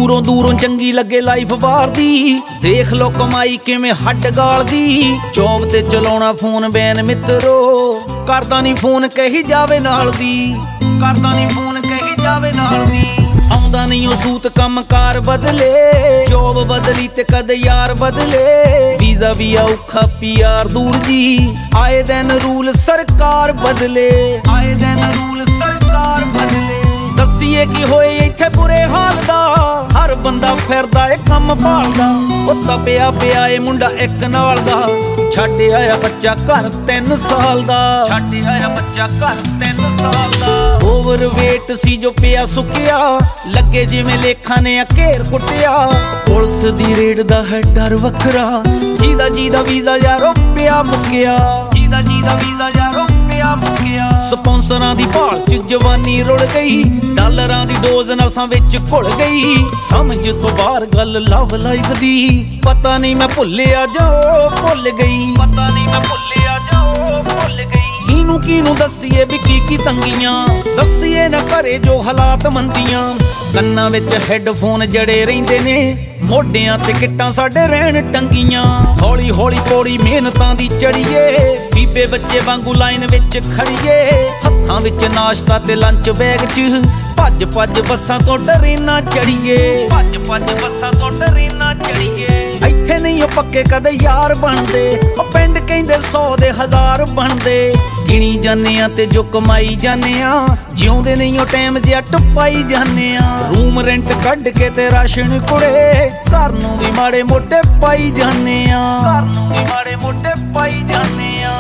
दूरों दूरों चंगी लगे लाइफ बाहर दी, देख लो कमाई किवें हड्ड गालदी। जॉब ते चलाउणा फोन बैन मित्रो, करदा नहीं फोन कही जावे नाल दी, करदा नहीं फोन कही जावे नाल दी। आउंदा नहीं ओ सूत कम कार बदले, जॉब बदली ते कदे यार बदले। वीजा भी औखा पीआर दूर जी, आए दिन रूल सरकार बदले, आए दिन रूल सरकार बदले। दसीए की होए इत्थे बुरे हाल दा, हर बंदा फिरदा ए कम भालदा। ओ तपिया पिया ए मुंडा इक नाल दा, छड्ड आया बच्चा घर 3 साल दा, छड्ड आया बच्चा घर 3 साल दा। ओवरवेट सी जो पिया सुकिया, लगे जिवें लेखा ने घेर कुटिया। पुलिस दी रेड दा है डर वखरा, जीदा जीदा वीजा यारो पिया मुकिया, जीदा जीदा वीजा यारो पिया मुकिया। स्पॉन्सरां दी भाल च जवानी रुड़ गई, डॉलरां दी डोज नसां विच घुल गई। समझ तो बाहर गल लव लाइफ दी, पता नहीं मैं भुल्लिया जाओ भुल गई, पता नहीं मैं भुल्लिया जाओ भुल गई। किनू दसीए भी की तंगियां, दसीए ना करे जो हालात मंदियां। कन्नां विच हैडफोन जड़े रहिंदे ने, मोढियां ते किट्टां साडे रहण टंगियां। हौली हौली पौड़ी मेहनतां दी चढ़ीए, बीबे बच्चे वांगू लाइन विच खड़ीए। हत्थां विच नाश्ता ते लंच बैग च, भज भज बसां तो ट्रेनां चढ़ीए, भज भज बसां तो ट्रेनां चढ़ीए। इत्थे नहीं ओ पक्के कदे यार बनदे, ओ पिंड कहंदे 100 दे 1000 बनदे। गिणी जाने आ ते जो कमाई जाने आ, जिउंदे नहीं ओ टाइम जिहा टपाई जाने आ। रूम रेंट कढ के ते राशन कुड़े, घर नूं भी माड़े मोटे पाई जाने आ, घर नूं भी माड़े मोटे पाई जाने आ।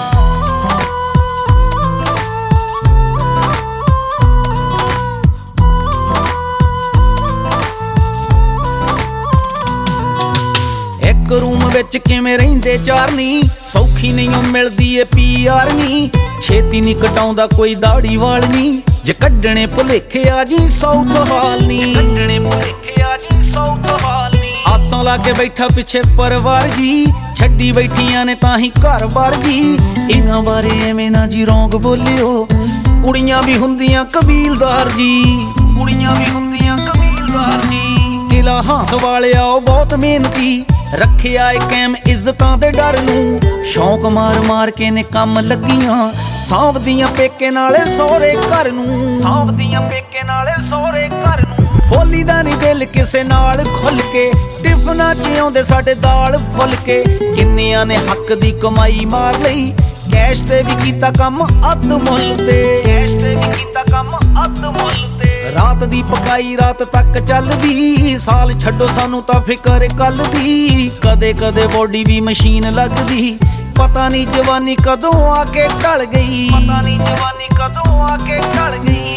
एक रूम विच किवें रहिंदे चार नी, सौखी नहीं मिलदी ए पीआर नी। छेती नहीं कटाउंदा कोई दाड़ी वाल नी, जे कड्डणे भुलेखे आ जी 100 हाल नी, कड्डणे भुलेखे आ जी 100 हाल नी। आसां ला के बैठा पिछे परिवार जी, छड्डी बैठियां ने तां ही घर बार जी। इन्हां बारे एवें ना जी रौंग बोलियो, कुड़ियां भी हुंदियां कबीलदार जी, कुड़ियां भी हुंदियां कबीलदार जी। किला हांस वाले आओ बहुत मेहनती, रखिया ए कैम इज्जतां दे डर नूं। शौक मार मार के ने कम लगियां, सांभदियां पेके नाले सौरे घर नूं, सांभदियां पेके नाले सौरे घर नूं। बोली दा नहीं दिल किसे नाल खुल के, टिफना च आउंदे साडे दाल फुल के। किन्नियां ने हक दी कमाई मार लई, कैश ते भी कीता कम अध मुल ते, कैश ते भी कीता कम अध मुल ते। रात दी पकाई रात तक चलदी, साल छड्डो सानू तां फिकर कल दी। कदे कदे बॉडी भी मशीन लगदी, पता नहीं जवानी कदों आके ढल गई, पता नहीं जवानी कदों आके ढल गई।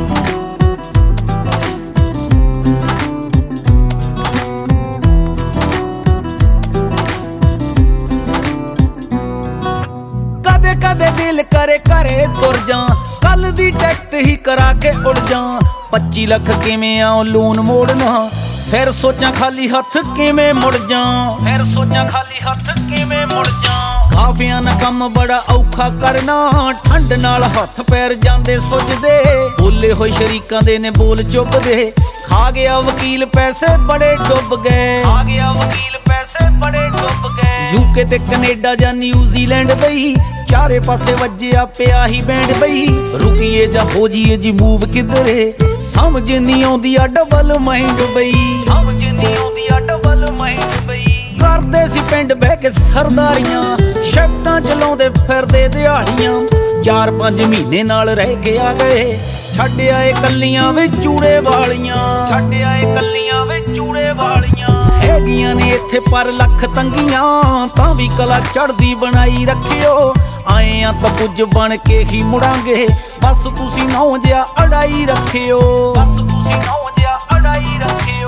कदे कदे दिल करे करे तुर जा, कल दी टिकट ही करा के उड़ जा। 25 लाख किवें आऊं लोन मोड़ना, फिर सोचा खाली हथ किवें मुड़ जा, फिर सोचा खाली हथ किवें मुड़ जा। काफियां ना कम बड़ा औखा करना, ठंड नाल हथ पैर जांदे सुजदे। बोले होए शरीकां दे ने बोल चुभदे, खा गया वकील पैसे बड़े डुब गए, खा गया वकील पैसे बड़े डुब गए। यूके ते कनेडा जा न्यूजीलैंड बई, चारे पासे वज्जिया पिया ही बैंड बई। रुकिए जा हो जिए जी मूव किधरे, समझ नहीं आउंदी आ डबल माइंड बई, समझ नहीं आउंदी आ डबल माइंड बई। करदे सी पिंड बह के सरदारियां, शिफ्टां चलाउंदे फिरदे दिहाड़ियां। 4-5 महीने नाल रह के आ गए, छड्ड आए कल्लियां वे चूड़े वालियां, छड्ड आए कल्लियां वे चूड़े वालियां। हैगियां ने इत्थे पर लख तंगियां, तां भी कला चढ़दी बनाई रखियो। आए आ तां कुछ बन के ही मुड़ांगे, बस तुसी नौ जिहा अड़ाई रखियो, बस तुसी नौ जिहा अड़ाई रखियो।